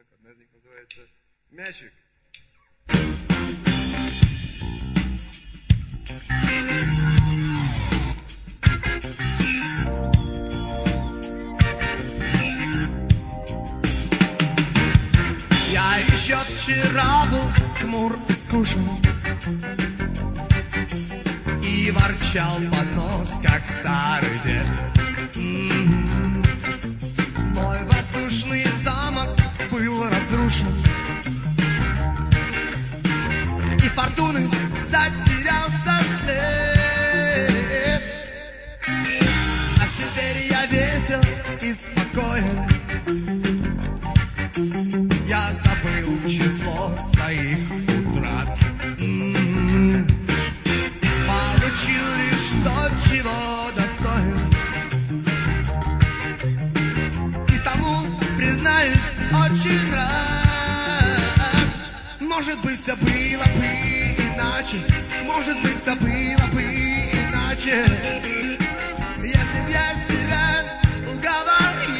Одна из них называется «Мячик». Я еще вчера был хмур и скучен и ворчал под нос, как старый дед. Мой воздушный замок был разрушен, и фортуны затерялся след. А теперь я весел и спокоен, я забыл число своих утрат. Получил лишь то, чего достоин, и тому, признаюсь, очень рад. Может быть, все было бы иначе, может быть, все было бы иначе, если б я себя уговорил.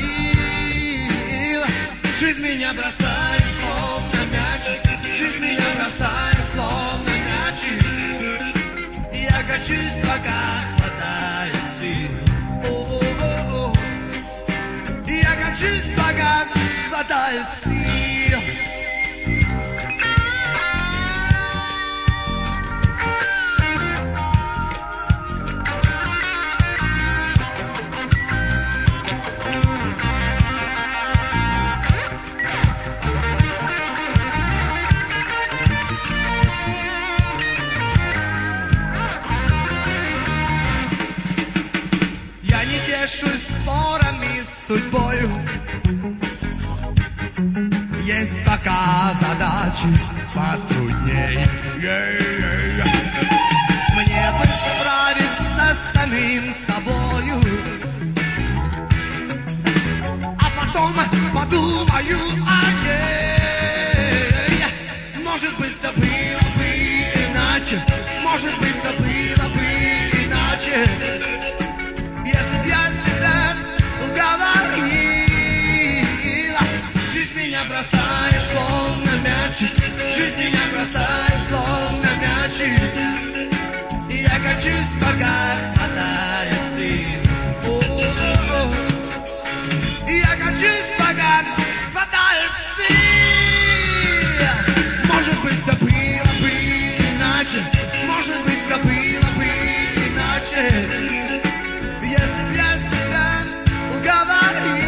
Жизнь меня бросает словно мячик, жизнь меня бросает словно мячик. Я качусь, пока хватает сил. О-о-о-о. Я качусь, пока хватает сил. Тешусь спорами с судьбою, есть пока задачи потрудней. Мне бы справиться с самим собою, а потом подумаю о ней. Может быть, все было бы иначе, может быть, все было бы иначе, если б я себя уговорил. Жизнь меня бросает словно мячик, жизнь меня бросает словно мячик. И я качусь, пока хватает сил. О-о-о. И я качусь, пока хватает сил. Может быть, все было бы иначе, может быть, все было бы иначе, если б я себя уговорил.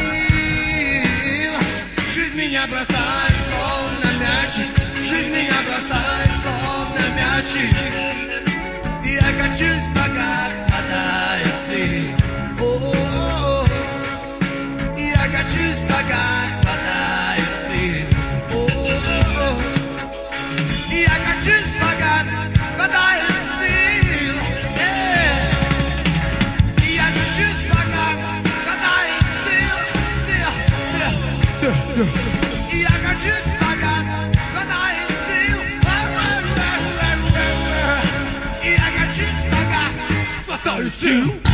Жизнь меня бросает словно мячик, жизнь меня бросает словно мячик. И я качусь, пока хватает сил. О-о-о. И я качусь, пока хватает сил. О-о-о. И я качусь, пока хватает сил. И я качусь, пока хватает сил. И я качусь, пока хватает сил.